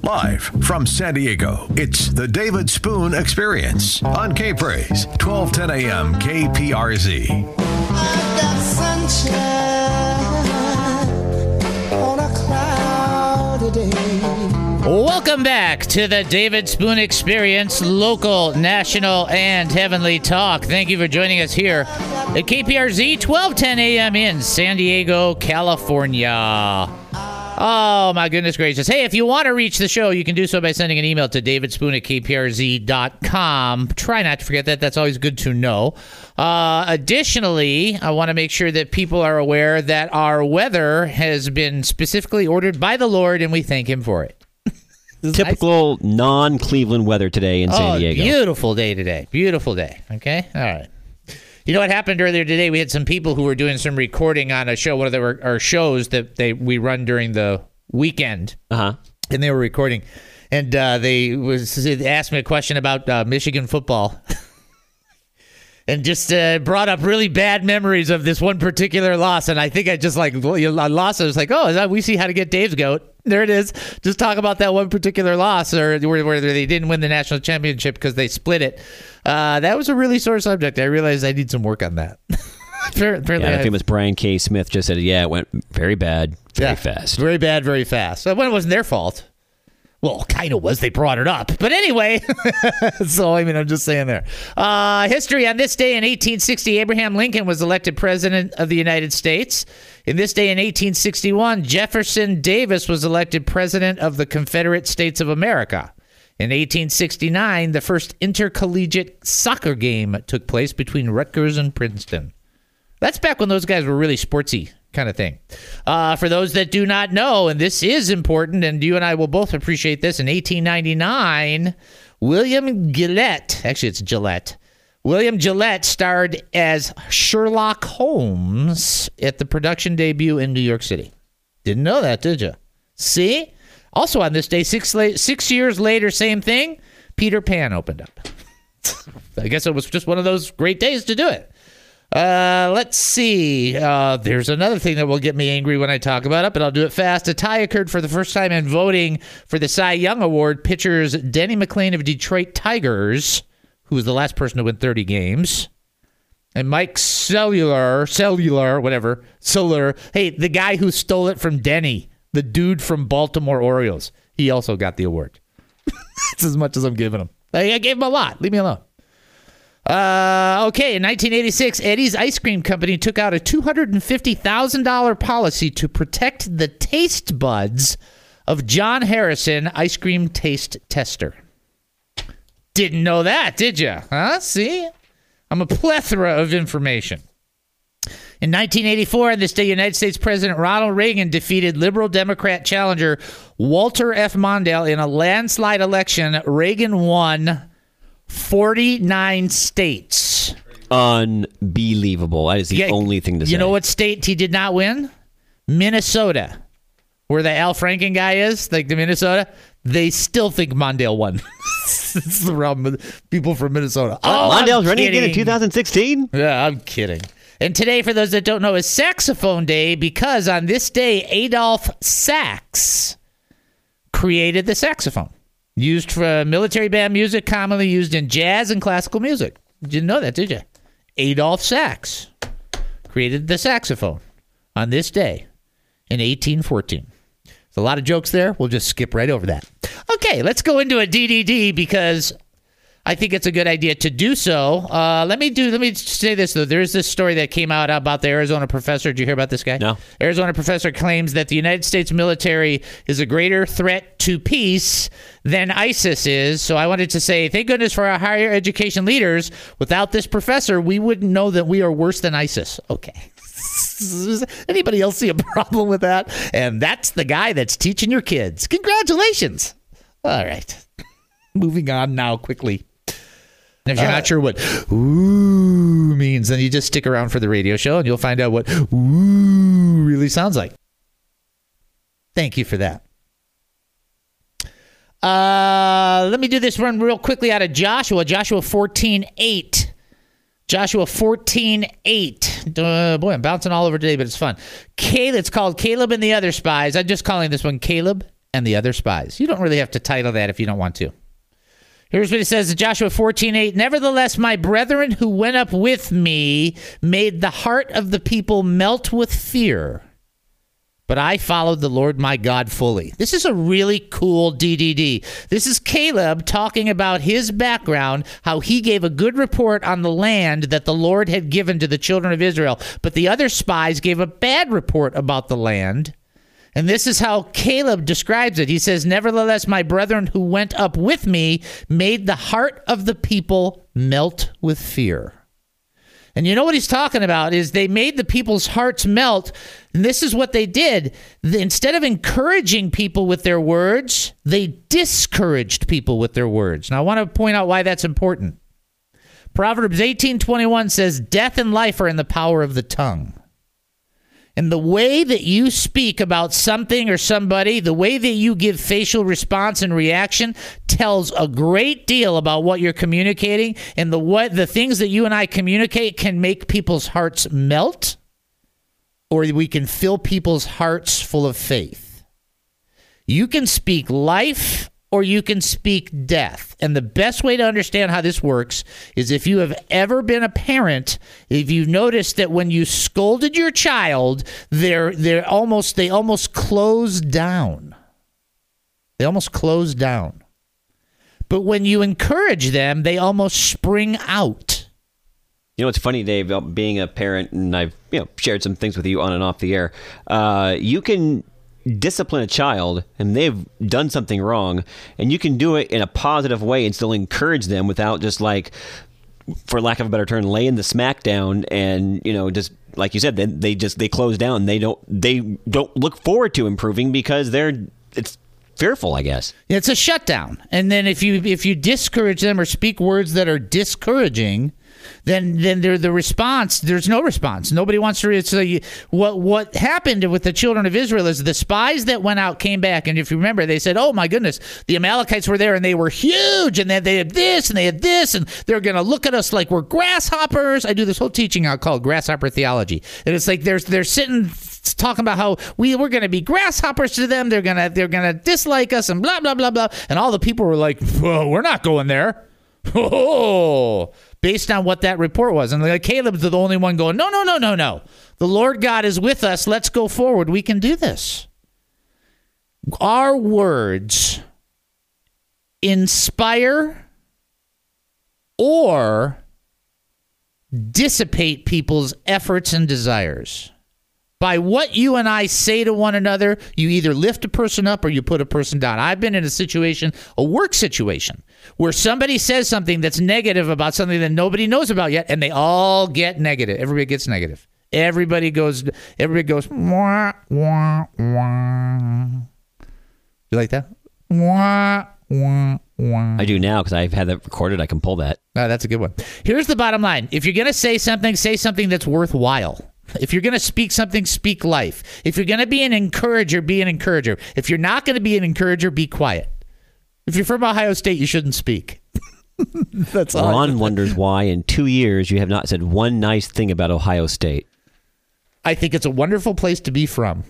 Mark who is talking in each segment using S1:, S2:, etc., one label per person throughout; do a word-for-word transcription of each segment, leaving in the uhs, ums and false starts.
S1: Live from San Diego, it's the David Spoon Experience on K-Praise, twelve ten a.m. K P R Z.
S2: I've got sunshine on a cloudy day.
S3: Welcome back to the David Spoon Experience, local, national, and heavenly talk. Thank you for joining us here at K P R Z, twelve ten a.m. in San Diego, California. Oh, my goodness gracious. Hey, if you want to reach the show, you can do so by sending an email to davidspoon at k p r z dot com. Try not to forget that. That's always good to know. Uh, additionally, I want to make sure that people are aware that our weather has been specifically ordered by the Lord, and we thank him for it.
S4: Typical nice. non-Cleveland weather today in San
S3: oh,
S4: Diego.
S3: Beautiful day today. Beautiful day. Okay? All right. You know what happened earlier today? We had some people who were doing some recording on a show, one of the, our shows that they we run during the weekend.
S4: Uh-huh.
S3: And they were recording. And uh, they was they asked me a question about uh, Michigan football. And just uh, brought up really bad memories of this one particular loss. And I think I just like I lost. I was like, oh, is that, we see how to get Dave's goat. There it is. Just talk about that one particular loss, or where, where they didn't win the national championship because they split it. Uh, that was a really sore subject. I realized I need some work on that. Apparently,
S4: yeah, I think it was Brian K. Smith just said, yeah, it went very bad, very
S3: yeah,
S4: fast.
S3: Very bad, very fast. So when it wasn't their fault. Well, kind of was. They brought it up. But anyway, so, I mean, I'm just saying there. Uh, history on this day in eighteen sixty, Abraham Lincoln was elected president of the United States. In this day in eighteen sixty-one, Jefferson Davis was elected president of the Confederate States of America. In eighteen sixty-nine, the first intercollegiate soccer game took place between Rutgers and Princeton. That's back when those guys were really sportsy kind of thing. Uh, for those that do not know, and this is important, and you and I will both appreciate this, in eighteen ninety-nine, William Gillette, actually it's Gillette, William Gillette starred as Sherlock Holmes at the production debut in New York City. Didn't know that, did you? See? Also on this day, six, la- six years later, same thing, Peter Pan opened up. I guess it was just one of those great days to do it. Uh, let's see. Uh, there's another thing that will get me angry when I talk about it, but I'll do it fast. A tie occurred for the first time in voting for the Cy Young Award. Pitchers Denny McLain of Detroit Tigers, who was the last person to win thirty games, and Mike Cellular, Cellular, whatever, Solar. Hey, the guy who stole it from Denny, the dude from Baltimore Orioles, he also got the award. That's as much as I'm giving him. I gave him a lot. Leave me alone. Uh, okay, in nineteen eighty-six, Eddie's Ice Cream Company took out a two hundred fifty thousand dollars policy to protect the taste buds of John Harrison, ice cream taste tester. Didn't know that, did you? Huh? See? I'm a plethora of information. In nineteen eighty-four, on this day, United States President Ronald Reagan defeated liberal Democrat challenger Walter F. Mondale in a landslide election. Reagan won forty-nine states.
S4: Unbelievable. That is the
S3: yeah,
S4: only thing to say.
S3: You know what state he did not win? Minnesota. Where the Al Franken guy is, like the Minnesota, they still think Mondale won. It's the realm of people from Minnesota. Oh,
S4: Mondale's
S3: I'm
S4: running
S3: kidding.
S4: again in two thousand sixteen?
S3: Yeah, I'm kidding. And today, for those that don't know, is Saxophone Day, because on this day, Adolph Sax created the saxophone. Used for military band music, commonly used in jazz and classical music. Didn't know that, did you? Adolph Sax created the saxophone on this day in eighteen fourteen. There's a lot of jokes there. We'll just skip right over that. Okay, let's go into a D D D because I think it's a good idea to do so. Uh, let me do. Let me say this, though. There is this story that came out about the Arizona professor. Did you hear about this guy?
S4: No.
S3: Arizona professor claims that the United States military is a greater threat to peace than ISIS is. So I wanted to say, thank goodness for our higher education leaders. Without this professor, we wouldn't know that we are worse than ISIS. Okay. Does anybody else see a problem with that? And that's the guy that's teaching your kids. Congratulations. All right. Moving on now quickly. And if you're uh, not sure what ooh means, then you just stick around for the radio show and you'll find out what ooh really sounds like. Thank you for that. Uh, let me do this one real quickly out of Joshua. Joshua fourteen eight. Joshua fourteen eight. Uh, boy, I'm bouncing all over today, but it's fun. Caleb, it's called Caleb and the Other Spies. I'm just calling this one Caleb and the other spies. You don't really have to title that if you don't want to. Here's what it says in Joshua fourteen eight. Nevertheless, my brethren who went up with me made the heart of the people melt with fear. But I followed the Lord my God fully. This is a really cool D D D. This is Caleb talking about his background, how he gave a good report on the land that the Lord had given to the children of Israel. But the other spies gave a bad report about the land. And this is how Caleb describes it. He says, nevertheless, my brethren who went up with me made the heart of the people melt with fear. And you know what he's talking about is they made the people's hearts melt. And this is what they did. Instead of encouraging people with their words, they discouraged people with their words. Now, I want to point out why that's important. Proverbs eighteen twenty-one says, death and life are in the power of the tongue. And the way that you speak about something or somebody, the way that you give facial response and reaction tells a great deal about what you're communicating. And the what the things that you and I communicate can make people's hearts melt, or we can fill people's hearts full of faith. You can speak life or you can speak death. And the best way to understand how this works is if you have ever been a parent, if you've noticed that when you scolded your child, they're they're almost they almost close down. They almost close down. But when you encourage them, they almost spring out.
S4: You know, it's funny, Dave, about being a parent, and I've you know shared some things with you on and off the air. Uh, you can discipline a child and they've done something wrong, and you can do it in a positive way and still encourage them without just, like, for lack of a better term, laying the smack down and, you know, just like you said, they, they just they close down. They don't they don't look forward to improving because they're it's fearful, I guess.
S3: It's a shutdown. And then if you if you discourage them or speak words that are discouraging, then then there the response there's no response. Nobody wants to. So you, what what happened with the children of Israel is the spies that went out came back, and if you remember, they said, "Oh my goodness, the Amalekites were there and they were huge, and then they had this and they had this, and they're going to look at us like we're grasshoppers." I do this whole teaching out called grasshopper theology, and it's like they're they're sitting talking about how we we're going to be grasshoppers to them. They're gonna they're gonna dislike us and blah blah blah blah, and all the people were like, "Whoa, we're not going there." Oh, based on what that report was. And like Caleb's the only one going, no, no, no, no, no. The Lord God is with us. Let's go forward. We can do this. Our words inspire or dissipate people's efforts and desires. By what you and I say to one another, you either lift a person up or you put a person down. I've been in a situation, a work situation, where somebody says something that's negative about something that nobody knows about yet, and they all get negative. Everybody gets negative. Everybody goes, everybody goes, wah, wah, wah. You like that? Wah, wah, wah.
S4: I do now because I've had that recorded. I can pull that.
S3: Oh, that's a good one. Here's the bottom line. If you're going to say something, say something that's worthwhile. If you're going to speak something, speak life. If you're going to be an encourager, be an encourager. If you're not going to be an encourager, be quiet. If you're from Ohio State, you shouldn't speak. That's all.
S4: Ron wonders why in two years you have not said one nice thing about Ohio State.
S3: I think it's a wonderful place to be from.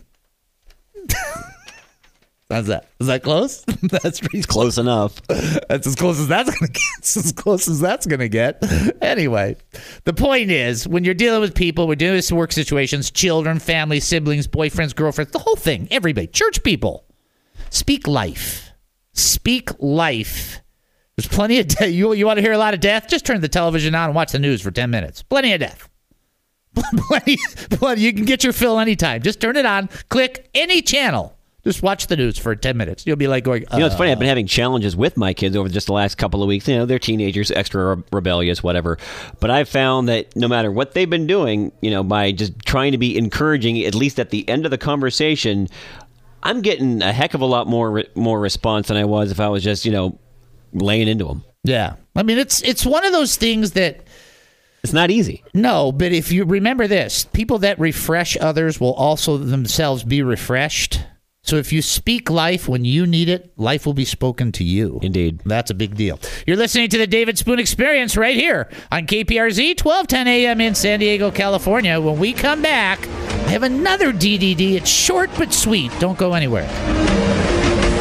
S3: How's that? Is that close? That's pretty
S4: Close enough.
S3: That's as close as that's gonna get. It's as close as that's gonna get. Anyway, the point is, when you're dealing with people, we're dealing with work situations, children, family, siblings, boyfriends, girlfriends, the whole thing, everybody, church people, speak life. Speak life. There's plenty of death. You, you want to hear a lot of death? Just turn the television on and watch the news for ten minutes. Plenty of death. plenty, plenty. You can get your fill anytime. Just turn it on. Click any channel. Just watch the news for ten minutes. You'll be like going, uh,
S4: You know, it's funny. I've been having challenges with my kids over just the last couple of weeks. You know, they're teenagers, extra re- rebellious, whatever. But I've found that no matter what they've been doing, you know, by just trying to be encouraging, at least at the end of the conversation, I'm getting a heck of a lot more re- more response than I was if I was just, you know, laying into them.
S3: Yeah. I mean, it's it's one of those things that...
S4: It's not easy.
S3: No, but if you remember this, people that refresh others will also themselves be refreshed. So if you speak life when you need it, life will be spoken to you.
S4: Indeed.
S3: That's a big deal. You're listening to the David Spoon Experience right here on K P R Z, twelve ten a.m. in San Diego, California. When we come back, I have another D D D. It's short but sweet. Don't go anywhere.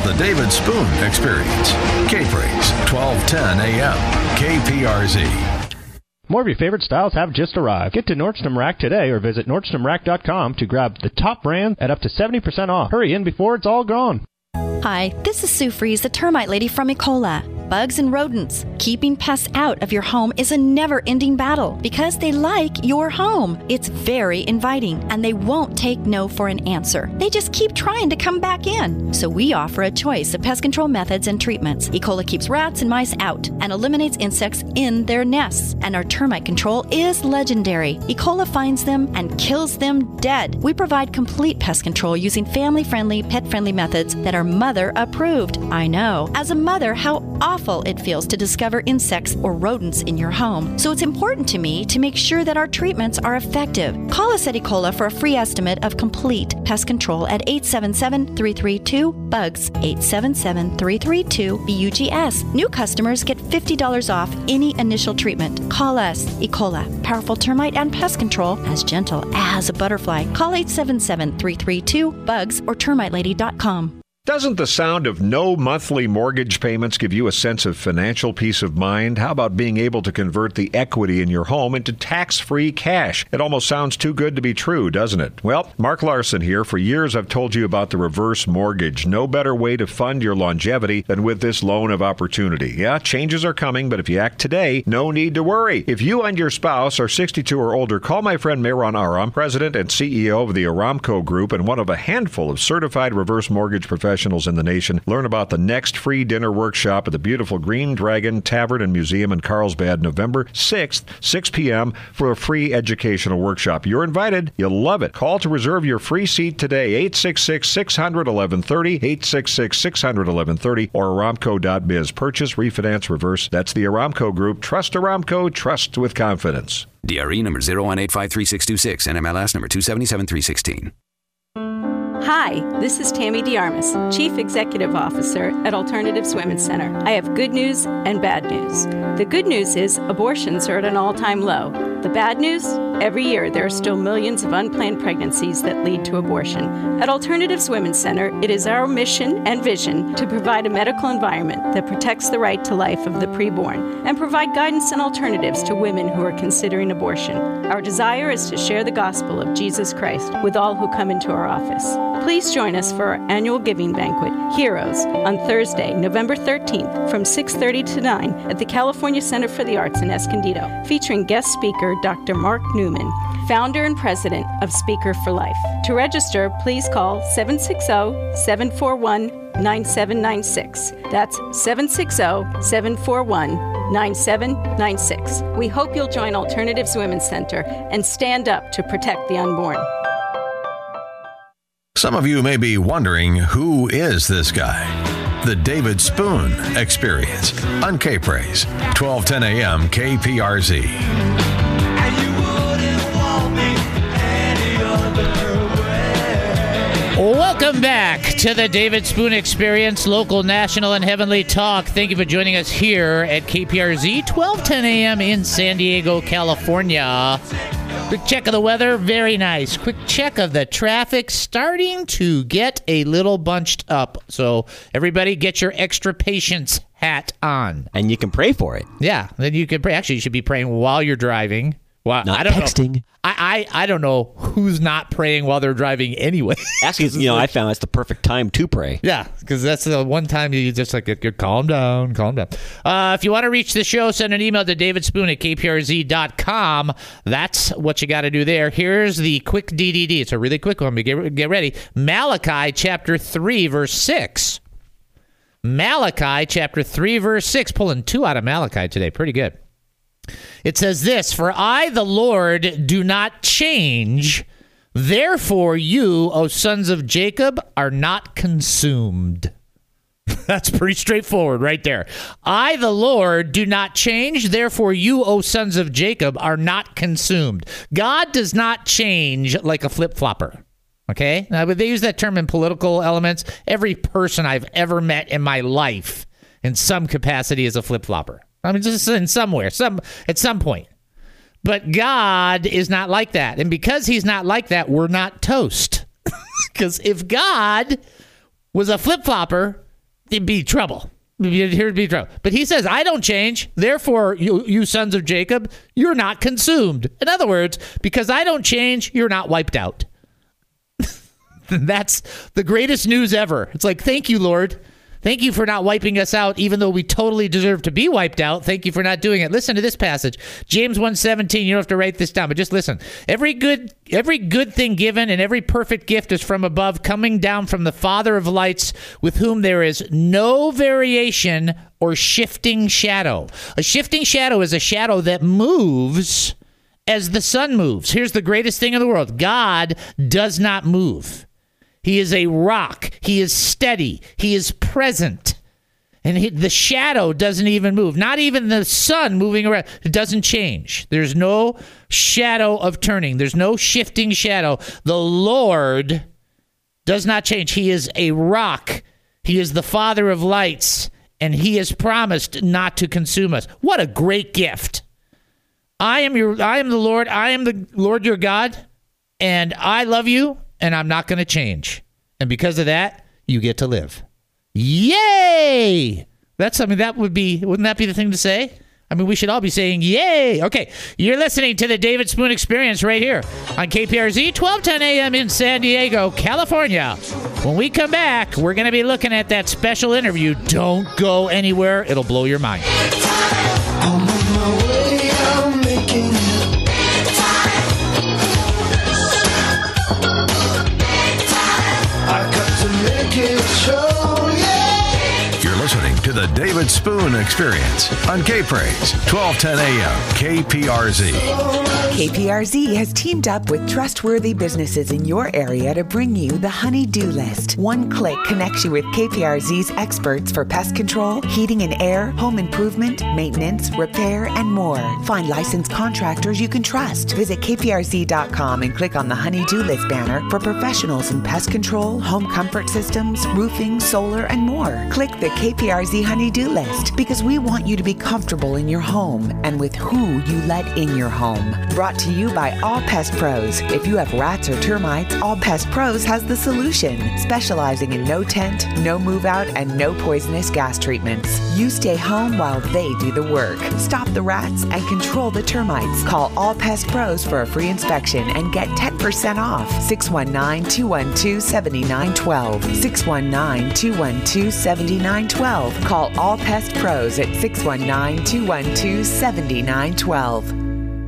S1: the David Spoon Experience. K-Praise, twelve ten a.m. K P R Z.
S5: More of your favorite styles have just arrived. Get to Nordstrom Rack today or visit Nordstrom Rack dot com to grab the top brand at up to seventy percent off. Hurry in before it's all gone.
S6: Hi, this is Sue Fries, the termite lady from Ecola. Bugs and rodents. Keeping pests out of your home is a never-ending battle because they like your home. It's very inviting, and they won't take no for an answer. They just keep trying to come back in. So we offer a choice of pest control methods and treatments. Ecola keeps rats and mice out and eliminates insects in their nests. And our termite control is legendary. Ecola finds them and kills them dead. We provide complete pest control using family-friendly, pet-friendly methods that are mother-approved. I know. As a mother, how often it feels to discover insects or rodents in your home. So it's important to me to make sure that our treatments are effective. Call us at Ecola for a free estimate of complete pest control at eight seven seven, three three two, B U G S, eight seven seven, three three two, B U G S. New customers get fifty dollars off any initial treatment. Call us, Ecola, powerful termite and pest control, as gentle as a butterfly. Call eight seven seven, three three two, B U G S or termite lady dot com.
S7: Doesn't the sound of no monthly mortgage payments give you a sense of financial peace of mind? How about being able to convert the equity in your home into tax-free cash? It almost sounds too good to be true, doesn't it? Well, Mark Larson here. For years, I've told you about the reverse mortgage. No better way to fund your longevity than with this loan of opportunity. Yeah, changes are coming, but if you act today, no need to worry. If you and your spouse are sixty-two or older, call my friend Mehran Aram, president and C E O of the Aramco Group and one of a handful of certified reverse mortgage professionals in the nation. Learn about the next free dinner workshop at the beautiful Green Dragon Tavern and Museum in Carlsbad, November sixth, six p.m. for a free educational workshop. You're invited. You'll love it. Call to reserve your free seat today, eight six six, six hundred, eleven thirty, eight six six, six hundred, eleven thirty, or aramco dot biz. Purchase, refinance, reverse. That's the Aramco Group. Trust Aramco. Trust with confidence.
S8: D R E number zero one eight five three six two six, N M L S number two seven seven three one six.
S9: Hi, this is Tammy DeArmas, Chief Executive Officer at Alternatives Women's Center. I have good news and bad news. The good news is abortions are at an all-time low. The bad news? Every year there are still millions of unplanned pregnancies that lead to abortion. At Alternatives Women's Center, it is our mission and vision to provide a medical environment that protects the right to life of the preborn and provide guidance and alternatives to women who are considering abortion. Our desire is to share the gospel of Jesus Christ with all who come into our office. Please join us for our annual giving banquet, Heroes, on Thursday, November thirteenth from six thirty to nine at the California Center for the Arts in Escondido, featuring guest speaker Doctor Mark Newman, founder and president of Speaker for Life. To register, please call seven six zero, seven four one, nine seven nine six. That's seven six zero, seven four one, nine seven nine six. We hope you'll join Alternatives Women's Center and stand up to protect the unborn.
S1: Some of you may be wondering, who is this guy? The David Spoon Experience on K-Praise, twelve ten a.m. K P R Z.
S3: Welcome back to the David Spoon Experience, local, national, and heavenly talk. Thank you for joining us here at K P R Z, twelve ten a.m. in San Diego, California. Quick check of the weather, very nice. Quick check of the traffic, starting to get a little bunched up. So everybody get your extra patience hat on.
S4: And you can pray for it.
S3: Yeah, then you can pray. Actually, you should be praying while you're driving. Well,
S4: Not
S3: I don't
S4: texting.
S3: Know. I, I I don't know who's not praying while they're driving anyway.
S4: Actually, you know, I found that's the perfect time to pray.
S3: Yeah, because that's the one time you just like, get, calm down, calm down. Uh, if you want to reach the show, send an email to david spoon at k p r z dot com. That's what you got to do there. Here's the quick D D D. It's a really quick one, but get, get ready. Malachi chapter three, verse six. Malachi chapter three, verse six. Pulling two out of Malachi today. Pretty good. It says this, "For I, the Lord, do not change. Therefore you, O sons of Jacob, are not consumed." That's pretty straightforward right there. I, the Lord, do not change. Therefore you, O sons of Jacob, are not consumed. God does not change like a flip-flopper. Okay? Now, they use that term in political elements. Every person I've ever met in my life in some capacity is a flip-flopper. I mean, just in somewhere, some at some point. But God is not like that. And because he's not like that, we're not toast. Because if God was a flip-flopper, it'd be trouble. Here'd be trouble. But he says, I don't change. Therefore, you, you sons of Jacob, you're not consumed. In other words, because I don't change, you're not wiped out. That's the greatest news ever. It's like, thank you, Lord. Thank you for not wiping us out, even though we totally deserve to be wiped out. Thank you for not doing it. Listen to this passage. James one seventeen. You don't have to write this down, but just listen. Every good every good thing given and every perfect gift is from above, coming down from the Father of lights, with whom there is no variation or shifting shadow. A shifting shadow is a shadow that moves as the sun moves. Here's the greatest thing in the world. God does not move. He is a rock. He is steady. He is present. And he, the shadow doesn't even move. Not even the sun moving around. It doesn't change. There's no shadow of turning. There's no shifting shadow. The Lord does not change. He is a rock. He is the Father of lights. And he has promised not to consume us. What a great gift. I am your I am the Lord. I am the Lord your God. And I love you. And I'm not going to change. And because of that, you get to live. Yay! That's something that would be, wouldn't that be the thing to say? I mean, we should all be saying, yay! Okay, you're listening to the David Spoon Experience right here on K P R Z, twelve ten a.m. in San Diego, California. When we come back, we're going to be looking at that special interview. Don't go anywhere. It'll blow your mind.
S2: I'm on my way, I'm making it.
S1: You're listening to the David Spoon Experience on K-Praise, twelve ten a.m. K P R Z.
S10: K P R Z has teamed up with trustworthy businesses in your area to bring you the Honey-Do List. One click connects you with K P R Z's experts for pest control, heating and air, home improvement, maintenance, repair, and more. Find licensed contractors you can trust. Visit K P R Z dot com and click on the Honey-Do List banner for professionals in pest control, home comfort systems, roofing, solar, and more. Click the K P R Z Honey-Do List because we want you to be comfortable in your home and with who you let in your home. Brought to you by All Pest Pros. If you have rats or termites, All Pest Pros has the solution, specializing in no tent, no move out, and no poisonous gas treatments. You stay home while they do the work. Stop the rats and control the termites. Call All Pest Pros for a free inspection and get ten percent off. six one nine, two one two, seven nine one two. six one nine, two one two, seven nine one two. Call All Pest Pros at six one nine, two one two, seven nine one two.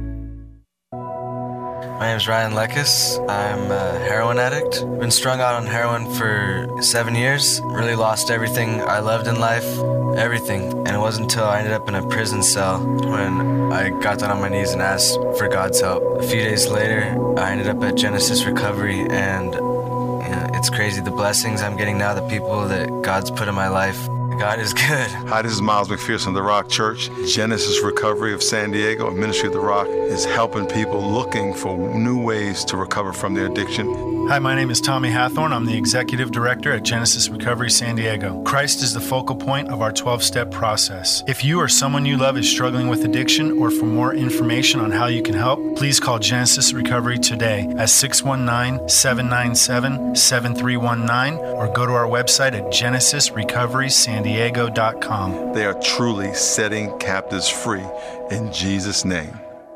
S11: My name is Ryan Lekis. I'm a heroin addict. I've been strung out on heroin for seven years. Really lost everything I loved in life, everything. And it wasn't until I ended up in a prison cell when I got down on my knees and asked for God's help. A few days later, I ended up at Genesis Recovery, and you know, it's crazy the blessings I'm getting now, the people that God's put in my life. God is good.
S12: Hi, this is Miles McPherson, The Rock Church. Genesis Recovery of San Diego, a ministry of The Rock, is helping people looking for new ways to recover from their addiction.
S13: Hi, my name is Tommy Hathorn. I'm the Executive Director at Genesis Recovery San Diego. Christ is the focal point of our twelve-step process. If you or someone you love is struggling with addiction, or for more information on how you can help, please call Genesis Recovery today at six one nine, seven nine seven, seven three one nine or go to our website at genesis recovery san diego dot com.
S12: They are truly setting captives free in Jesus' name.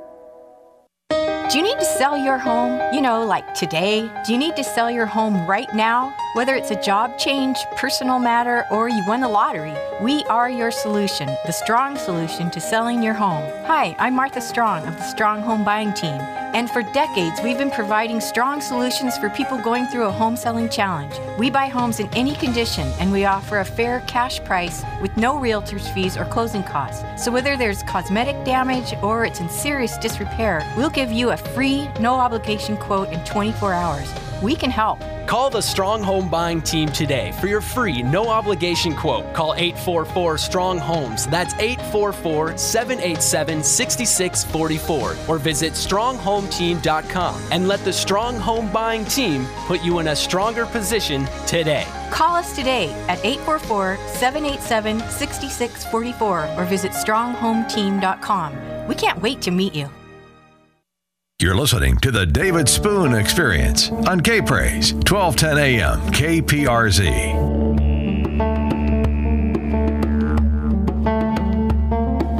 S14: Do you need to sell your home, you know, like today? Do you need to sell your home right now? Whether it's a job change, personal matter, or you won the lottery, we are your solution, the Strong solution to selling your home. Hi, I'm Martha Strong of the Strong Home Buying Team. And for decades, we've been providing strong solutions for people going through a home selling challenge. We buy homes in any condition, and we offer a fair cash price with no realtor's fees or closing costs. So whether there's cosmetic damage or it's in serious disrepair, we'll give you a free, no-obligation quote in twenty-four hours. We can help.
S15: Call the Strong Home Buying Team today for your free, no-obligation quote. Call eight four four, STRONG HOMES. That's eight four four, seven eight seven, six six four four. Or visit strong home team dot com and let the Strong Home Buying Team put you in a stronger position today.
S14: Call us today at eight four four, seven eight seven, six six four four or visit strong home team dot com. We can't wait to meet you.
S1: You're listening to the David Spoon Experience on K-Praise, twelve ten a.m. K P R Z.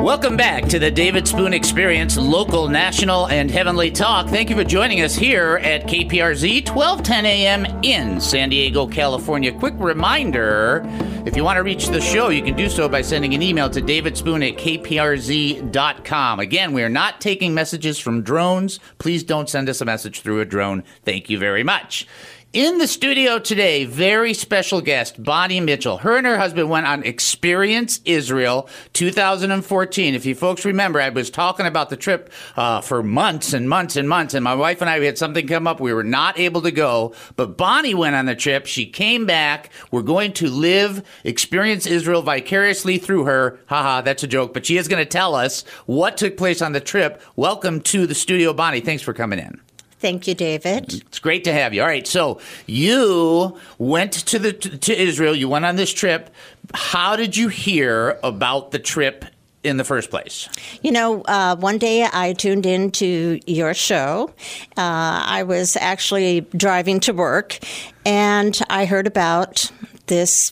S3: Welcome back to the David Spoon Experience, local, national, and heavenly talk. Thank you for joining us here at K P R Z, twelve ten a.m. in San Diego, California. Quick reminder, if you want to reach the show, you can do so by sending an email to davidspoon at k p r z dot com. Again, we are not taking messages from drones. Please don't send us a message through a drone. Thank you very much. In the studio today, very special guest, Bonnie Mitchell. Her and her husband went on Experience Israel two thousand fourteen. If you folks remember, I was talking about the trip uh, for months and months and months, and my wife and I, we had something come up. We were not able to go, but Bonnie went on the trip. She came back. We're going to live Experience Israel vicariously through her. Haha, that's a joke, but she is going to tell us what took place on the trip. Welcome to the studio, Bonnie. Thanks for coming in.
S16: Thank you, David.
S3: It's great to have you. All right, so you went to the to Israel. You went on this trip. How did you hear about the trip in the first place?
S16: You know, uh, one day I tuned into your show. Uh, I was actually driving to work, and I heard about this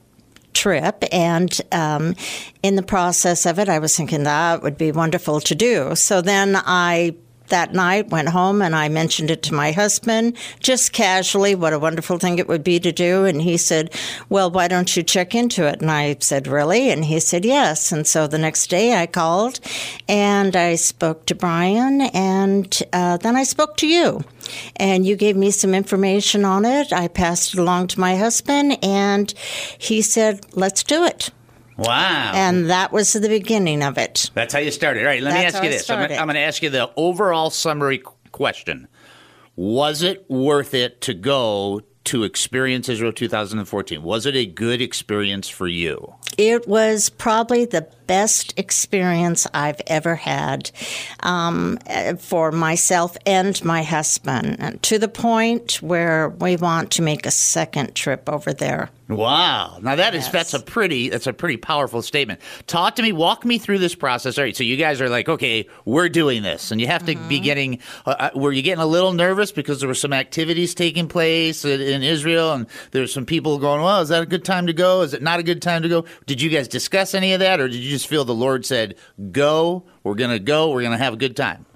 S16: trip, and um, in the process of it, I was thinking that would be wonderful to do. So then I that night went home and I mentioned it to my husband, just casually, what a wonderful thing it would be to do. And he said, well, why don't you check into it? And I said, really? And he said, yes. And so the next day I called and I spoke to Brian, and uh, then I spoke to you. And you gave me some information on it. I passed it along to my husband, and he said, let's do it.
S3: Wow.
S16: And that was the beginning of it.
S3: That's how you started. All right, let
S16: That's
S3: me ask
S16: how
S3: you
S16: I
S3: this. I'm
S16: started.
S3: gonna, I'm going to ask you the overall summary qu- question. Was it worth it to go to Experience Israel two thousand fourteen? Was it a good experience for you?
S16: It was probably the best experience I've ever had um, for myself and my husband, to the point where we want to make a second trip over there.
S3: Wow. Now that is
S16: Yes.
S3: that's a pretty that's a pretty powerful statement. Talk to me, walk me through this process. All right, so you guys are like, okay, we're doing this, and you have to
S16: Mm-hmm.
S3: be getting. Uh, were you getting a little nervous because there were some activities taking place in, in Israel, and there's some people going, well, is that a good time to go? Is it not a good time to go? Did you guys discuss any of that, or did you just feel the Lord said, go, we're gonna go, we're gonna have a good time?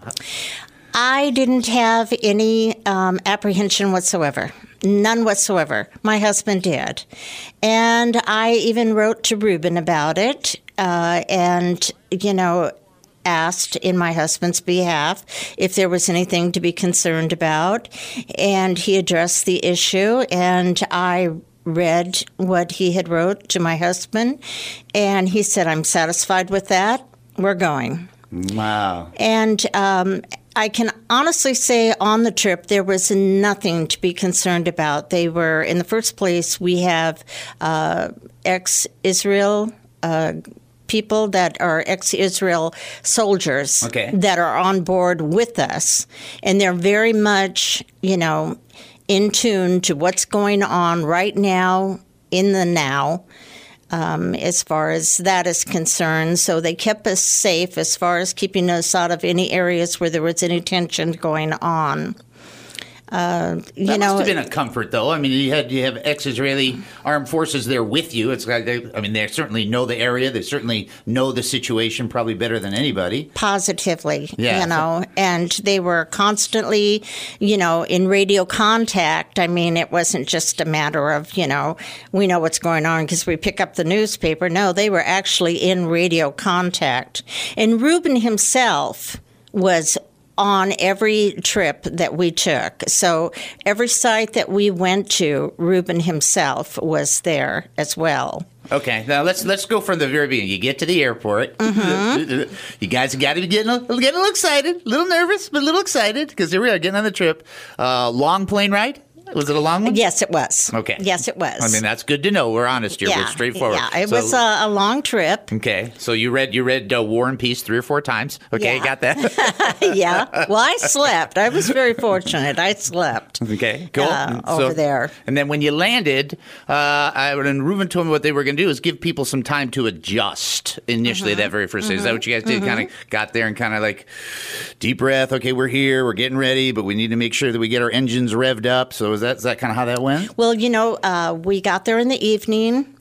S16: I didn't have any um, apprehension whatsoever. None whatsoever. My husband did. And I even wrote to Reuben about it uh, and, you know, asked in my husband's behalf if there was anything to be concerned about. And he addressed the issue, and I read what he had wrote to my husband, and he said, I'm satisfied with that. We're going.
S3: Wow.
S16: And um, I can honestly say on the trip, there was nothing to be concerned about. They were, in the first place, we have uh, ex-Israel uh, people that are ex-Israel soldiers
S3: Okay.
S16: that are on board with us. And they're very much, you know, in tune to what's going on right now in the now. Um, as far as that is concerned. So they kept us safe as far as keeping us out of any areas where there was any tension going on. Uh, you
S3: That
S16: know,
S3: must have been a comfort, though. I mean, you had you have ex-Israeli armed forces there with you. It's like they, I mean, they certainly know the area. They certainly know the situation probably better than anybody.
S16: positively,
S3: Yeah.
S16: you know, and they were constantly, you know, in radio contact. I mean, it wasn't just a matter of, you know, we know what's going on because we pick up the newspaper. No, they were actually in radio contact. And Reuben himself was on every trip that we took. So every site that we went to, Reuben himself was there as well.
S3: Okay, now let's let's go from the very beginning. You get to the airport.
S16: Mm-hmm.
S3: You guys got to be getting a, getting a little excited, a little nervous, but a little excited because here we are getting on the trip. Uh, long plane ride? Was it a long one?
S16: Yes, it was.
S3: Okay.
S16: Yes, it was.
S3: I mean, that's good to know. We're honest here.
S16: yeah,
S3: We're straightforward.
S16: Yeah, it
S3: So-
S16: was a, a long trip.
S3: Okay, so you read you read uh, War and Peace three or four times. Okay,
S16: Yeah.
S3: got that.
S16: yeah. Well, I slept. I was very fortunate. I slept.
S3: Okay, cool.
S16: Uh,
S3: And
S16: over there.
S3: And then when you landed, uh, I, and Reuben told me what they were going to do is give people some time to adjust initially
S16: Mm-hmm.
S3: that very first day. Is that what you guys did? Kind of got there and kind of like deep breath. Okay, we're here. We're getting ready, but we need to make sure that we get our engines revved up. So is that is that kind of how that went?
S16: Well, you know, uh, we got there in the evening,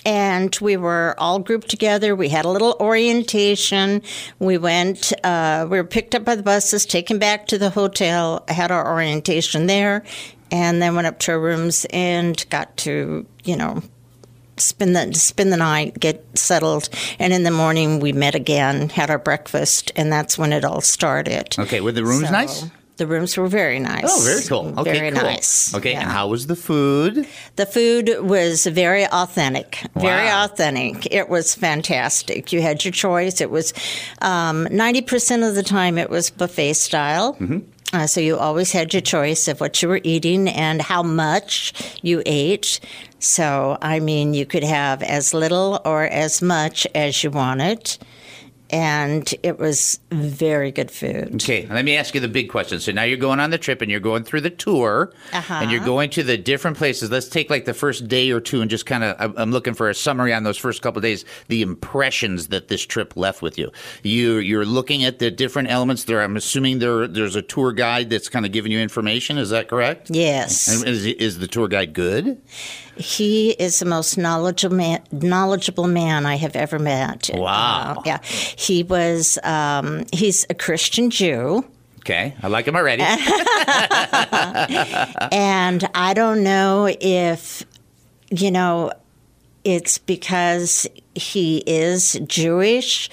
S16: and we were all grouped together. We had a little orientation. We went, uh, we were picked up by the buses, taken back to the hotel, had our orientation there, and then went up to our rooms and got to, you know, spend the spend the night, get settled, and in the morning we met again, had our breakfast, and that's when it all started.
S3: Okay, were the rooms
S16: So,
S3: nice?
S16: The rooms were very nice.
S3: Oh, very cool. Okay,
S16: very
S3: cool.
S16: nice.
S3: Okay,
S16: yeah.
S3: and how was the food?
S16: The food was very authentic. Very
S3: Wow.
S16: authentic. It was fantastic. You had your choice. It was um, ninety percent of the time it was buffet style.
S3: Mm-hmm.
S16: Uh, so you always had your choice of what you were eating and how much you ate. So, I mean, you could have as little or as much as you wanted. And it was very good food.
S3: Okay, let me ask you the big question. So now you're going on the trip and you're going through the tour
S16: Uh-huh.
S3: and you're going to the different places. Let's take like the first day or two and just kind of, I'm looking for a summary on those first couple of days, the impressions that this trip left with you. You, you're looking at the different elements there. I'm assuming there, there's a tour guide that's kind of giving you information. Is that correct?
S16: Yes.
S3: And is, is the tour guide good?
S16: He is the most knowledgeable man, knowledgeable man I have ever met.
S3: Wow.
S16: Uh, yeah. He was, um, he's a Christian Jew.
S3: Okay, I like him already.
S16: And I don't know if, you know, it's because he is Jewish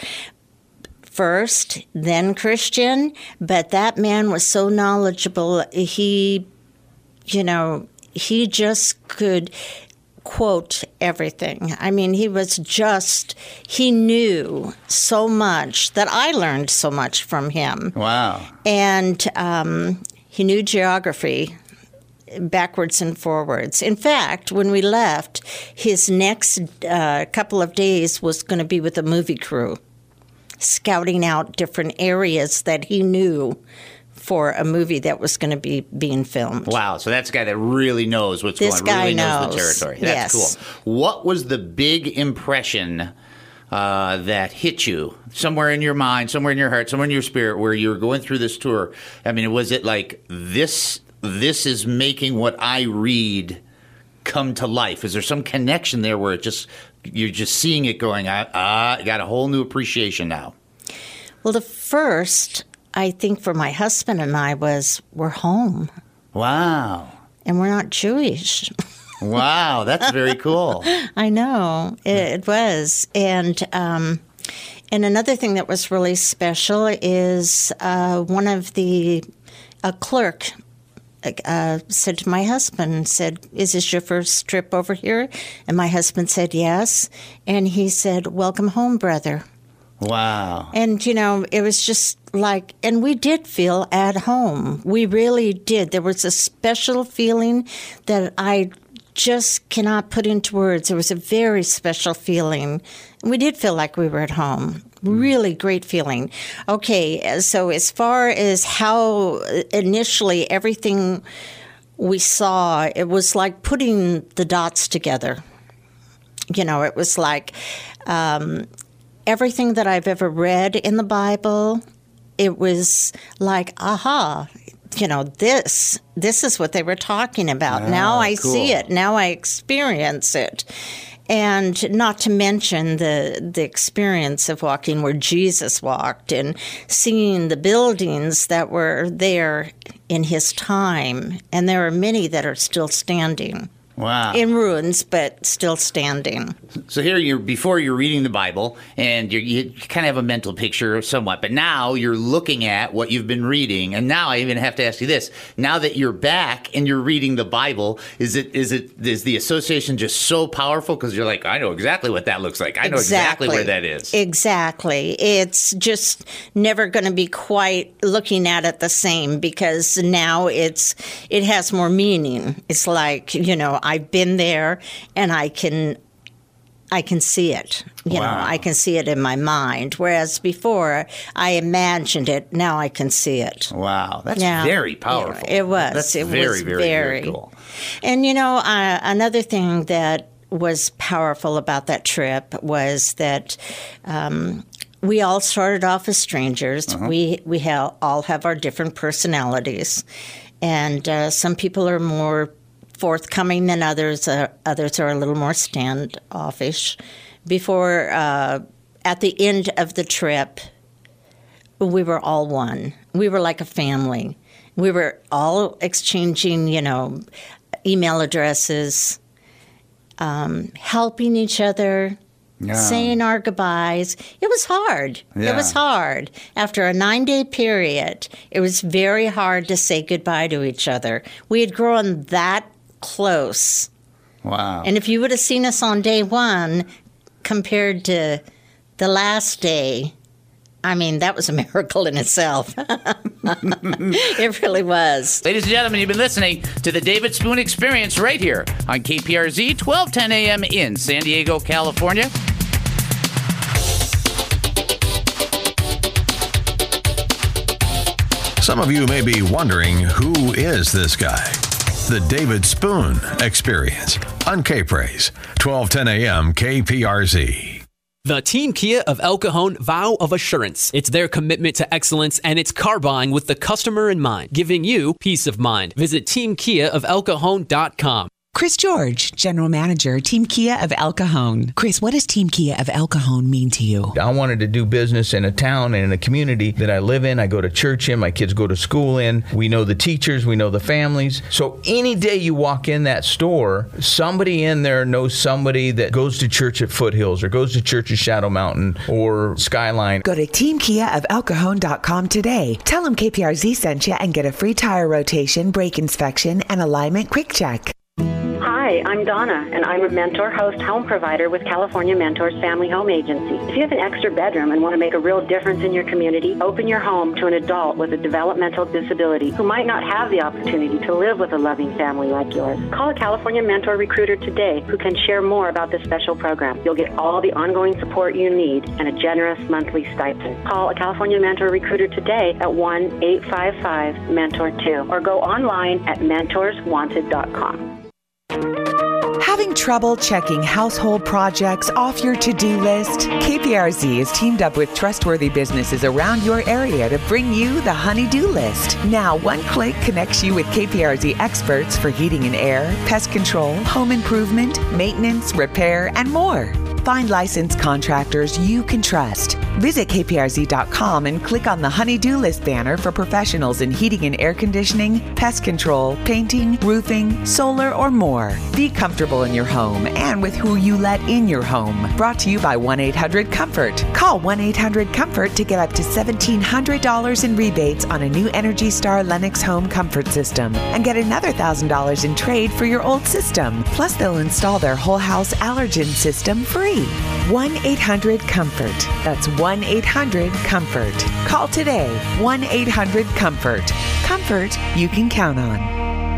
S16: first, then Christian, but that man was so knowledgeable. He, you know, he just could quote everything. I mean, he was just, he knew so much that I learned so much from him.
S3: Wow.
S16: And um, he knew geography backwards and forwards. In fact, when we left, his next uh, couple of days was going to be with a movie crew, scouting out different areas that he knew for a movie that was going to be being filmed.
S3: Wow, so that's a guy that really knows what's
S16: This
S3: going on, really
S16: guy
S3: knows the
S16: knows.
S3: territory. That's
S16: Yes.
S3: cool. What was the big impression uh, that hit you somewhere in your mind, somewhere in your heart, somewhere in your spirit where you were going through this tour? I mean, was it like this, this is making what I read come to life? Is there some connection there where it just, you're just seeing it going, ah, ah, I got a whole new appreciation now?
S16: Well, the first, I think, for my husband and I was, we're home.
S3: Wow.
S16: And we're not Jewish.
S3: Wow, that's very cool.
S16: I know, it, it was. And um, and another thing that was really special is uh, one of the, a clerk uh, said to my husband, said, is this your first trip over here? And my husband said, yes. And he said, welcome home, brother.
S3: Wow.
S16: And, you know, it was just like, and we did feel at home. We really did. There was a special feeling that I just cannot put into words. There was a very special feeling. And we did feel like we were at home. Really great feeling. Okay, so as far as how initially everything we saw, it was like putting the dots together. You know, it was like... Um, everything that I've ever read in the Bible, it was like, aha, you know, this, this is what they were talking about.
S17: Ah,
S16: now I
S17: cool.
S16: see it. Now I experience it. And not to mention the the experience of walking where Jesus walked and seeing the buildings that were there in his time. And there are many that are still standing.
S3: Wow.
S16: In ruins, but still standing.
S3: So here you're, before you're reading the Bible, and you're, you kind of have a mental picture somewhat, but now you're looking at what you've been reading, and now I even have to ask you this. Now that you're back and you're reading the Bible, is it is it is the association just so powerful? Because you're like, I know exactly what that looks like. I know exactly, where that is.
S16: Exactly. It's just never going to be quite looking at it the same, because now it's it has more meaning. It's like, you know, I've been there and I can I can see it. You
S3: Wow.
S16: know, I can see it in my mind. Whereas before I imagined it, now I can see it.
S3: Wow, that's
S16: Yeah.
S3: very powerful.
S16: It was.
S3: That's
S16: it
S3: very,
S16: was
S3: very, very cool.
S16: And you know, uh, another thing that was powerful about that trip was that um, we all started off as strangers.
S17: Uh-huh.
S16: We we ha- all have our different personalities, and uh, some people are more forthcoming than others. Uh, others are a little more standoffish. Before, uh, at the end of the trip, we were all one. We were like a family. We were all exchanging, you know, email addresses, um, helping each other, yeah. saying our goodbyes. It was hard. Yeah. It was hard. After a nine-day period, it was very hard to say goodbye to each other. We had grown that close.
S17: Wow.
S16: And if you would have seen us on day one compared to the last day, I mean, that was a miracle in itself. It really was.
S3: Ladies and gentlemen, you've been listening to the David Spoon Experience right here on K P R Z, twelve ten a.m. in San Diego, California.
S1: Some of you may be wondering, who is this guy? The David Spoon Experience on K-Praise, twelve ten a.m. K P R Z.
S15: The Team Kia of El Cajon vow of assurance. It's their commitment to excellence, and it's car buying with the customer in mind, giving you peace of mind. Visit team kia of el cajon dot com.
S10: Chris George, General Manager, Team Kia of El Cajon. Chris, what does Team Kia of El Cajon mean to you?
S18: I wanted to do business in a town and in a community that I live in, I go to church in, my kids go to school in. We know the teachers, we know the families. So any day you walk in that store, somebody in there knows somebody that goes to church at Foothills or goes to church at Shadow Mountain or Skyline.
S10: Go to team kia of el cajon dot com today. Tell them K P R Z sent you and get a free tire rotation, brake inspection, and alignment quick check.
S19: Hi, I'm Donna, and I'm a mentor host home provider with California Mentors Family Home Agency. If you have an extra bedroom and want to make a real difference in your community, open your home to an adult with a developmental disability who might not have the opportunity to live with a loving family like yours. Call a California Mentor recruiter today who can share more about this special program. You'll get all the ongoing support you need and a generous monthly stipend. Call a California Mentor recruiter today at one eight five five mentor two or go online at mentors wanted dot com.
S10: Having trouble checking household projects off your to-do list? K P R Z is teamed up with trustworthy businesses around your area to bring you the Honey-Do List. Now, one click connects you with K P R Z experts for heating and air, pest control, home improvement, maintenance, repair, and more. Find licensed contractors you can trust. Visit K P R Z dot com and click on the Honey-Do List banner for professionals in heating and air conditioning, pest control, painting, roofing, solar, or more. Be comfortable in your home and with who you let in your home. Brought to you by one eight hundred comfort. Call one eight hundred comfort to get up to seventeen hundred dollars in rebates on a new Energy Star Lennox home comfort system and get another one thousand dollars in trade for your old system. Plus, they'll install their whole house allergen system free. one eight hundred comfort. That's one eight hundred comfort. Call today. one eight hundred comfort. Comfort you can count on.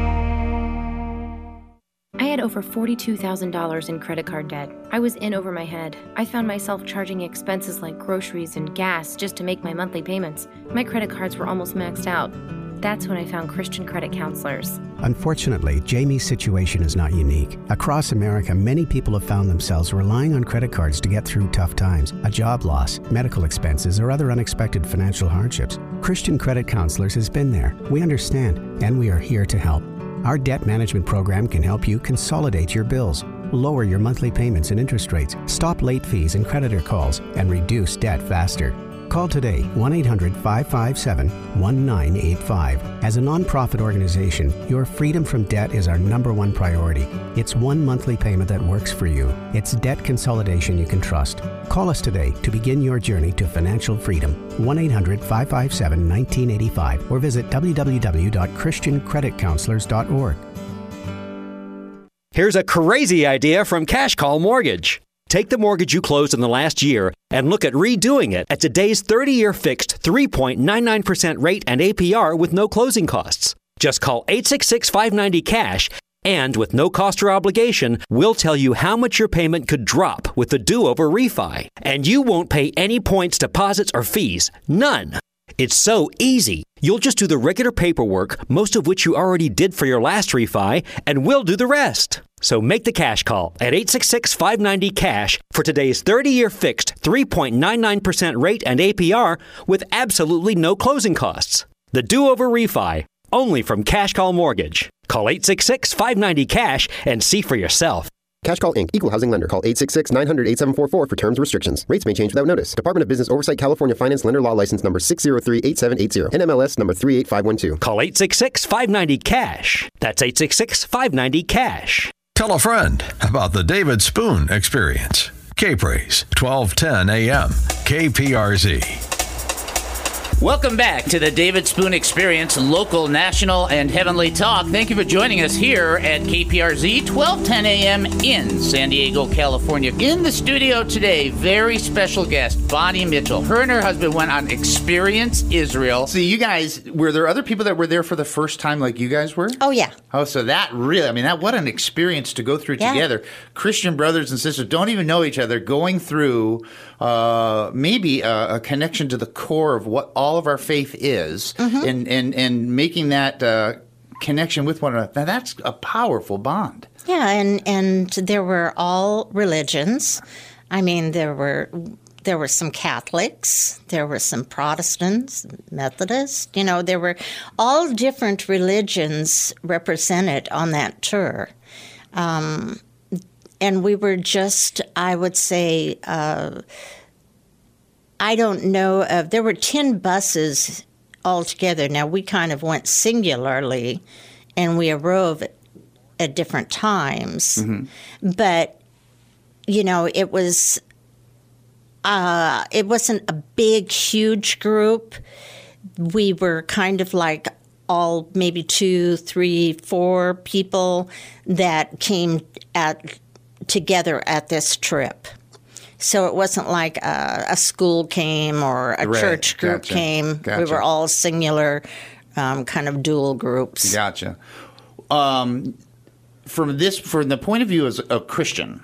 S20: I had over forty-two thousand dollars in credit card debt. I was in over my head. I found myself charging expenses like groceries and gas just to make my monthly payments. My credit cards were almost maxed out. That's when I found Christian Credit Counselors.
S21: Unfortunately, Jamie's situation is not unique. Across America, many people have found themselves relying on credit cards to get through tough times, a job loss, medical expenses, or other unexpected financial hardships. Christian Credit Counselors has been there. We understand, and we are here to help. Our debt management program can help you consolidate your bills, lower your monthly payments and interest rates, stop late fees and creditor calls, and reduce debt faster. Call today, one eight hundred five five seven one nine eight five. As a nonprofit organization, your freedom from debt is our number one priority. It's one monthly payment that works for you. It's debt consolidation you can trust. Call us today to begin your journey to financial freedom. one eight hundred five five seven one nine eight five or visit w w w dot christian credit counselors dot org.
S22: Here's a crazy idea from Cash Call Mortgage. Take the mortgage you closed in the last year and look at redoing it at today's thirty-year fixed three point nine nine percent rate and A P R with no closing costs. Just call eight six six, five nine zero, CASH and with no cost or obligation, we'll tell you how much your payment could drop with the do-over refi. And you won't pay any points, deposits, or fees. None. It's so easy. You'll just do the regular paperwork, most of which you already did for your last refi, and we'll do the rest. So make the cash call at eight six six, five nine zero, CASH for today's thirty-year fixed three point nine nine percent rate and A P R with absolutely no closing costs. The do-over refi, only from Cash Call Mortgage. Call eight six six, five nine zero, cash and see for yourself.
S5: Cash Call Incorporated. Equal Housing Lender. Call eight six six, nine hundred, eight seven four four for terms and restrictions. Rates may change without notice. Department of Business Oversight, California Finance Lender Law License Number six zero three eight seven eight zero. N M L S Number three eight five one two.
S22: Call eight six six, five nine zero, cash. That's eight six six, five nine zero, cash.
S1: Tell a friend about the David Spoon Experience. K-Praise, twelve ten A M, K P R Z.
S3: Welcome back to the David Spoon Experience, local, national, and heavenly talk. Thank you for joining us here at K P R Z, twelve ten A M in San Diego, California. In the studio today, very special guest, Bonnie Mitchell. Her and her husband went on Experience Israel.
S17: So you guys, were there other people that were there for the first time like you guys were?
S16: Oh, yeah.
S17: Oh, so that really, I mean, that what an experience to go through
S16: Yeah.
S17: together. Christian brothers and sisters don't even know each other, going through uh, maybe a, a connection to the core of what all of our faith is,
S16: Mhm.
S17: and, and, and making that uh, connection with one another. Now, that's a powerful bond.
S16: Yeah, and and there were all religions. I mean, there were there were some Catholics, there were some Protestants, Methodists. You know, there were all different religions represented on that tour. Um, and we were just, I would say, uh, I don't know of, there were ten buses altogether. Now, we kind of went singularly, and we arose at, at different times.
S17: Mm-hmm.
S16: But, you know, it was, uh, it wasn't a big, huge group. We were kind of like all maybe two, three, four people that came at together at this trip. So it wasn't like a, a school came or a
S17: Right.
S16: church group
S17: Gotcha.
S16: came. We
S17: Gotcha.
S16: were all singular, um, kind of dual groups.
S17: Gotcha. Um, from this, from the point of view as a Christian,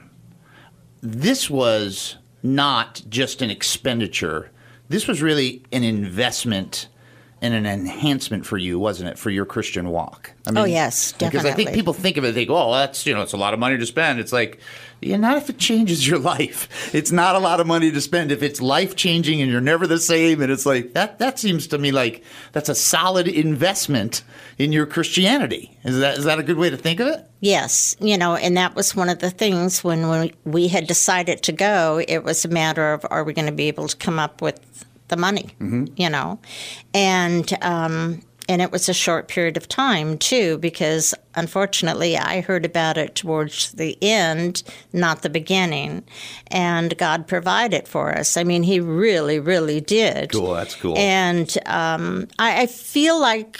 S17: this was not just an expenditure. This was really an investment and an enhancement for you, wasn't it, for your Christian walk? I
S16: Oh, yes,
S17: Because I think
S16: definitely.
S17: people think of it, they go, "Oh, that's you know, it's a lot of money to spend." It's like, yeah, not if it changes your life. It's not a lot of money to spend if it's life changing and you're never the same. And it's like that. That seems to me like that's a solid investment in your Christianity. Is that is that a good way to think of it?
S16: Yes, you know, and that was one of the things when we, we had decided to go, it was a matter of, are we going to be able to come up with the money,
S17: Mm-hmm.
S16: you know? And um, and it was a short period of time, too, because unfortunately I heard about it towards the end, not the beginning. And God provided for us. I mean, he really, really did.
S17: Cool. That's cool.
S16: And um, I, I feel like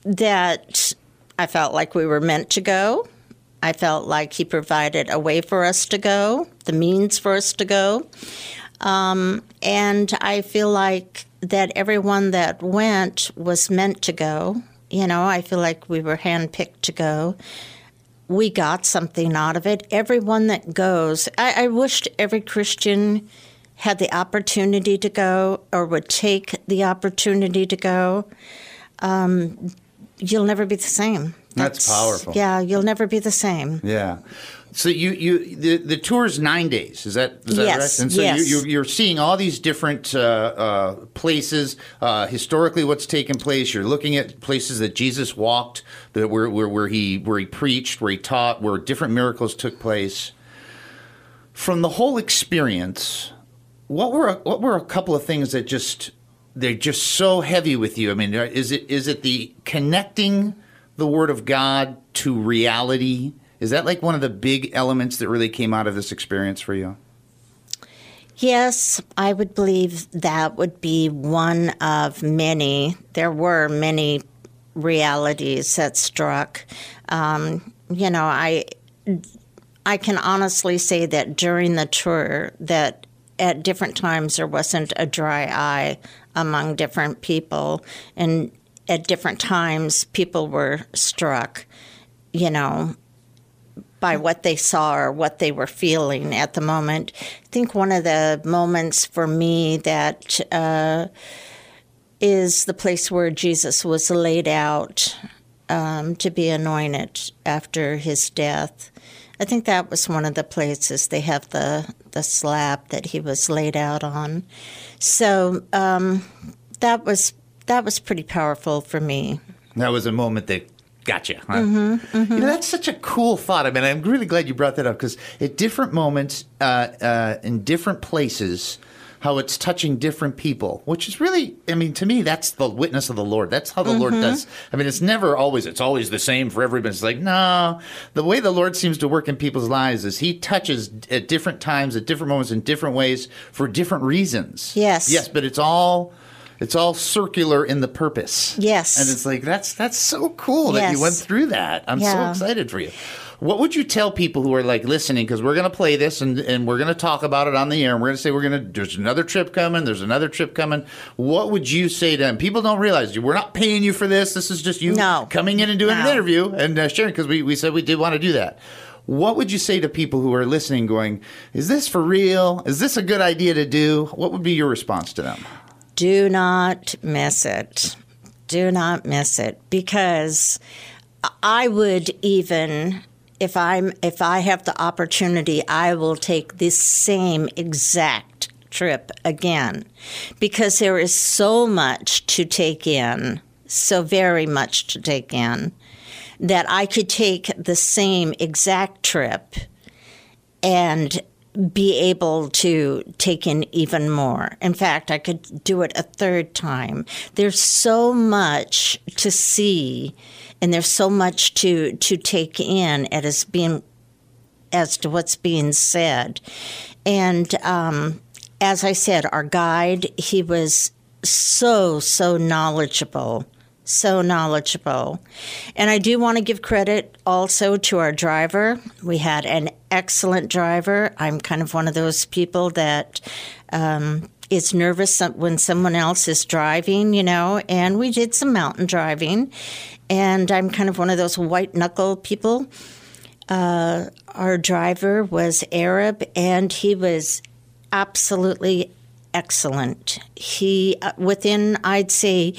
S16: that I felt like we were meant to go. I felt like he provided a way for us to go, the means for us to go. Um, and I feel like that everyone that went was meant to go. You know, I feel like we were handpicked to go. We got something out of it. Everyone that goes, I, I wished every Christian had the opportunity to go or would take the opportunity to go. Um, you'll never be the same.
S17: That's powerful.
S16: Yeah, you'll never be the same.
S17: Yeah. So you, you the, the tour is nine days. Is that, is that
S16: Yes,
S17: right? And so
S16: yes.
S17: you, you're, you're seeing all these different uh, uh, places, uh, historically what's taken place. You're looking at places that Jesus walked, that where, where, where, he, where he preached, where he taught, where different miracles took place. From the whole experience, what were a, what were a couple of things that just they're just so heavy with you? I mean, is it is it the connecting the Word of God to reality? Is that like one of the big elements that really came out of this experience for you?
S16: Yes, I would believe that would be one of many. There were many realities that struck. Um, you know, I I can honestly say that during the tour that at different times there wasn't a dry eye among different people, and at different times people were struck, you know, by what they saw or what they were feeling at the moment. I think one of the moments for me that uh, is the place where Jesus was laid out um, to be anointed after his death. I think that was one of the places they have the, the slab that he was laid out on. So um, that was that was pretty powerful for me.
S17: That was a moment that Gotcha. Huh?
S16: Mm-hmm, mm-hmm.
S17: You know, that's such a cool thought. I mean, I'm really glad you brought that up because at different moments, uh, uh, in different places, how it's touching different people, which is really, I mean, to me, that's the witness of the Lord. That's how the
S16: Mm-hmm.
S17: Lord does. I mean, it's never always, it's always the same for everybody. It's like, no, the way the Lord seems to work in people's lives is he touches at different times, at different moments, in different ways for different reasons.
S16: Yes.
S17: Yes, but it's all... It's all circular in the purpose.
S16: Yes.
S17: And it's like, that's that's so cool that
S16: Yes.
S17: you went through that. I'm so
S16: Yeah.
S17: excited for you. What would you tell people who are like listening? Because we're going to play this and, and we're going to talk about it on the air. And we're going to say, we're going to, there's another trip coming. There's another trip coming. What would you say to them? People don't realize we're not paying you for this. This is just you
S16: No.
S17: coming in and doing
S16: No.
S17: an interview and uh, sharing because we, we said we did want to do that. What would you say to people who are listening going, is this for real? Is this a good idea to do? What would be your response to them?
S16: Do not miss it. Do not miss it because I would even if I'm if I have the opportunity, I will take this same exact trip again because there is so much to take in, so very much to take in that I could take the same exact trip and be able to take in even more. In fact, I could do it a third time. There's so much to see, and there's so much to to take in as being as to what's being said. And um, as I said, our guide, he was so so knowledgeable. So knowledgeable. And I do want to give credit also to our driver. We had an excellent driver. I'm kind of one of those people that um, is nervous when someone else is driving, you know, and we did some mountain driving. And I'm kind of one of those white knuckle people. Uh, our driver was Arab, and he was absolutely excellent. He, uh, within, I'd say,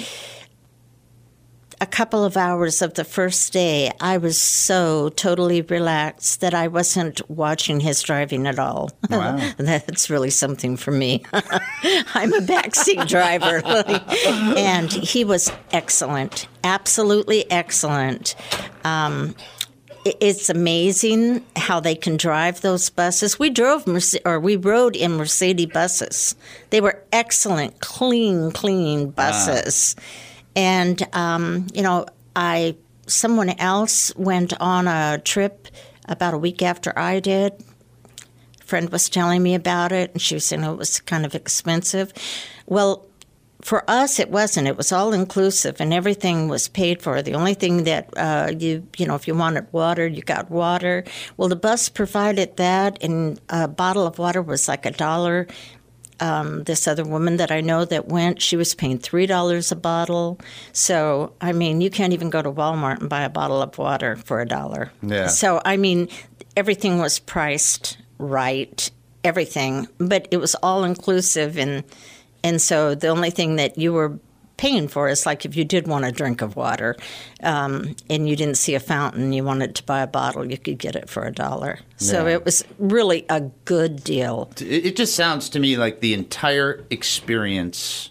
S16: a couple of hours of the first day, I was so totally relaxed that I wasn't watching his driving at all.
S17: Wow.
S16: That's really something for me. I'm a backseat driver. And he was excellent, absolutely excellent. Um, it- it's amazing how they can drive those buses. We drove, Merce- or we rode in Mercedes buses. They were excellent, clean, clean buses. And, um, you know, I someone else went on a trip about a week after I did. A friend was telling me about it, and she was saying, oh, it was kind of expensive. Well, for us, it wasn't. It was all inclusive, and everything was paid for. The only thing that uh, you, you know, if you wanted water, you got water. Well, the bus provided that, and a bottle of water was like a dollar. Um, this other woman that I know that went, she was paying three dollars a bottle. So, I mean, you can't even go to Walmart and buy a bottle of water for a dollar.
S17: Yeah.
S16: So, I mean, everything was priced right, everything, but it was all inclusive. And, and so the only thing that you were paying for is like if you did want a drink of water um, and you didn't see a fountain, you wanted to buy a bottle, you could get it for a dollar. So
S17: Yeah.
S16: it was really a good deal.
S17: It, it just sounds to me like the entire experience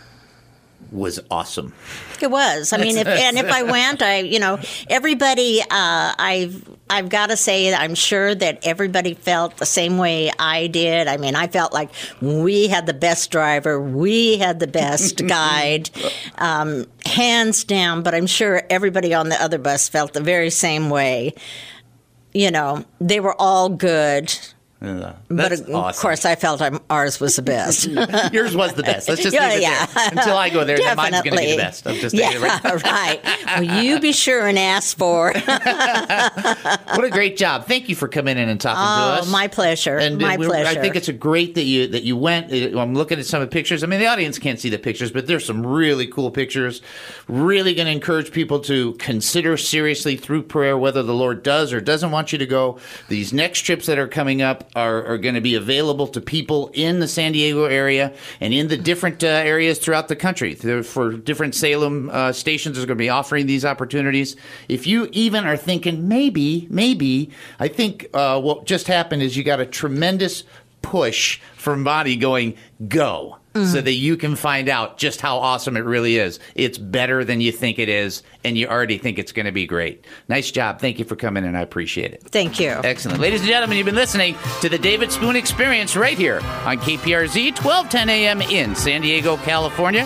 S17: was awesome.
S16: It was. I mean, if, and if I went, I, you know, everybody, uh, I've, I've got to say, I'm sure that everybody felt the same way I did. I mean, I felt like we had the best driver, we had the best guide, um, hands down. But I'm sure everybody on the other bus felt the very same way. You know, they were all good.
S17: Yeah,
S16: But
S17: that's
S16: of
S17: awesome.
S16: course, I felt I'm, ours was the best.
S17: Yours was the best. Let's just
S16: Yeah,
S17: leave it
S16: yeah.
S17: there. Until I go there, then mine's going to be
S16: Definitely.
S17: the best. I'm just
S16: Yeah,
S17: saying it right.
S16: right. Well, you be sure and ask for.
S17: What a great job! Thank you for coming in and talking
S16: Oh,
S17: to us.
S16: my pleasure.
S17: And
S16: My
S17: we were- I
S16: pleasure.
S17: think it's a great that you that you went. Uh, I'm looking at some of the pictures. I mean, the audience can't see the pictures, but there's some really cool pictures. Really going to encourage people to consider seriously through prayer whether the Lord does or doesn't want you to go. These next trips that are coming up are, are going to be available to people in the San Diego area and in the different uh, areas throughout the country. There, for different Salem uh, stations, is going to be offering these opportunities. If you even are thinking maybe, maybe, I think uh, what just happened is you got a tremendous push from Bonnie going, go. Mm-hmm. So that you can find out just how awesome it really is. It's better than you think it is, and you already think it's going to be great. Nice job. Thank you for coming in. I appreciate it.
S16: Thank you.
S3: Excellent. Ladies and gentlemen, you've been listening to the David Spoon Experience right here on K P R Z, twelve ten a.m. in San Diego, California.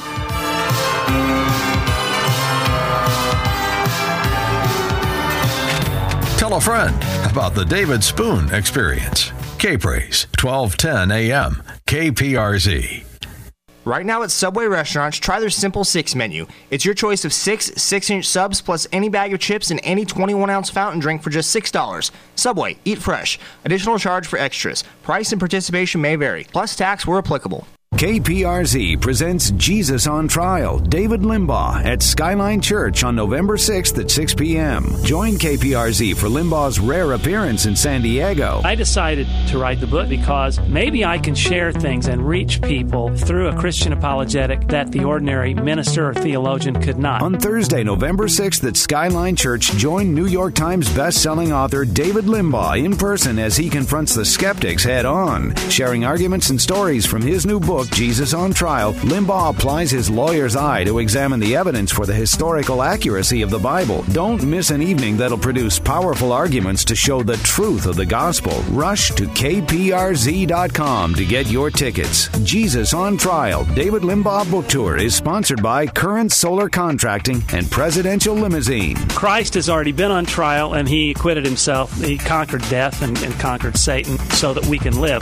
S1: Tell a friend about the David Spoon Experience. K-Praise, twelve ten a.m. K P R Z.
S6: Right now at Subway restaurants, try their Simple Six menu. It's your choice of six six-inch subs plus any bag of chips and any twenty-one ounce fountain drink for just six dollars. Subway, eat fresh. Additional charge for extras. Price and participation may vary, plus tax where applicable.
S7: K P R Z presents Jesus on Trial, David Limbaugh at Skyline Church on November sixth at six p.m. Join K P R Z for Limbaugh's rare appearance in San Diego.
S23: I decided to write the book because maybe I can share things and reach people through a Christian apologetic that the ordinary minister or theologian could not.
S7: On Thursday, November sixth at Skyline Church, join New York Times best-selling author David Limbaugh in person as he confronts the skeptics head-on. Sharing arguments and stories from his new book, Jesus on Trial, Limbaugh applies his lawyer's eye to examine the evidence for the historical accuracy of the Bible. Don't miss an evening that'll produce powerful arguments to show the truth of the gospel. Rush to K P R Z dot com to get your tickets. Jesus on Trial, David Limbaugh Book Tour is sponsored by Current Solar Contracting and Presidential Limousine.
S23: Christ has already been on trial, and he acquitted himself. He conquered death and, and conquered Satan so that we can live.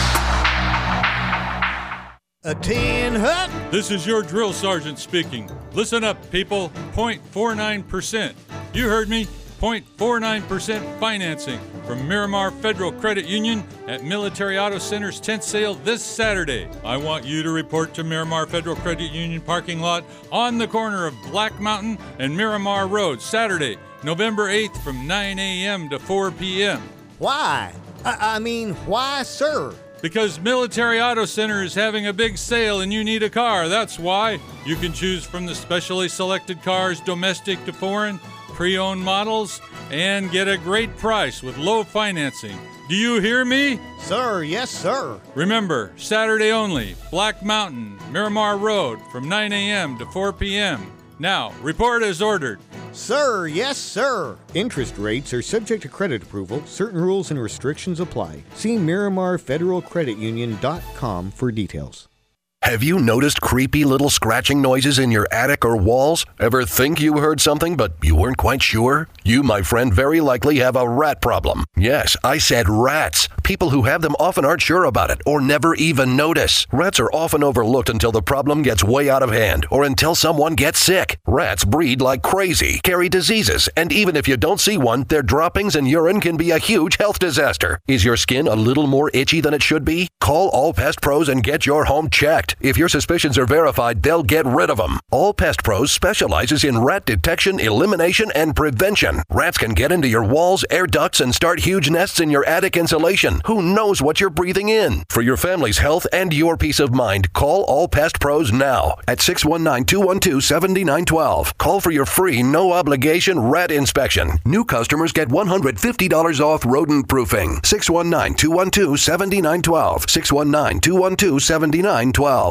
S24: A tin hut. This is your drill sergeant speaking. Listen up, people. zero point four nine percent. You heard me. zero point four nine percent financing from Miramar Federal Credit Union at Military Auto Center's tent sale this Saturday. I want you to report to Miramar Federal Credit Union parking lot on the corner of Black Mountain and Miramar Road, Saturday, November eighth from nine a.m. to four p.m. Why? I, I mean, why, sir? Because Military Auto Center is having a big sale and you need a car, that's why. You can choose from the specially selected cars, domestic to foreign, pre-owned models, and get a great price with low financing. Do you hear me? Sir, yes, sir. Remember, Saturday only, Black Mountain, Miramar Road, from nine a.m. to four p.m. Now, report as ordered.
S25: Sir, yes, sir. Interest rates are subject to credit approval. Certain rules and restrictions apply. See Miramar Federal Credit Union dot com for details.
S26: Have you noticed creepy little scratching noises in your attic or walls? Ever think you heard something but you weren't quite sure? You, my friend, very likely have a rat problem. Yes, I said rats. People who have them often aren't sure about it or never even notice. Rats are often overlooked until the problem gets way out of hand or until someone gets sick. Rats breed like crazy, carry diseases, and even if you don't see one, their droppings and urine can be a huge health disaster. Is your skin a little more itchy than it should be? Call All Pest Pros and get your home checked. If your suspicions are verified, they'll get rid of them. All Pest Pros specializes in rat detection, elimination, and prevention. Rats can get into your walls, air ducts, and start huge nests in your attic insulation. Who knows what you're breathing in? For your family's health and your peace of mind, call All Pest Pros now at six one nine, two one two, seven nine one two. Call for your free, no-obligation rat inspection. New customers get one hundred fifty dollars off rodent proofing. six one nine, two one two, seven nine one two. six one nine, two one two, seven nine one two.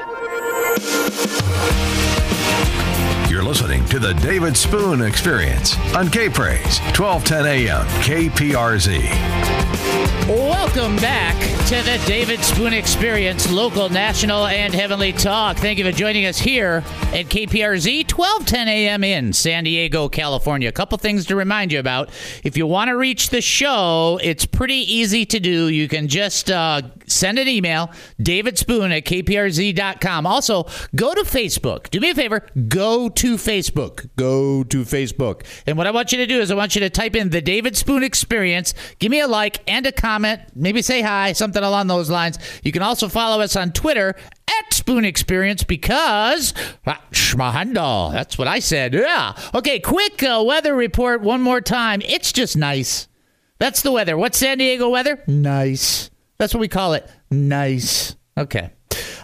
S1: You're listening to the David Spoon Experience on K-Praise, twelve ten a.m. K P R Z.
S3: Welcome back to the David Spoon Experience, local, national, and heavenly talk. Thank you for joining us here at K P R Z, twelve ten a.m. in San Diego, California. A couple things to remind you about. If you want to reach the show, it's pretty easy to do. You can just uh, send an email, david spoon at k p r z dot com. Also, go to Facebook. Do me a favor, go to Facebook. Go to Facebook. And what I want you to do is I want you to type in the David Spoon Experience. Give me a like and a comment. Maybe say hi, something along those lines. You can also follow us on Twitter at Spoon Experience because ah, schmahando. That's what I said. Yeah. Okay, quick uh, weather report one more time. It's just nice. That's the weather. What's San Diego weather? Nice. That's what we call it. Nice. Okay.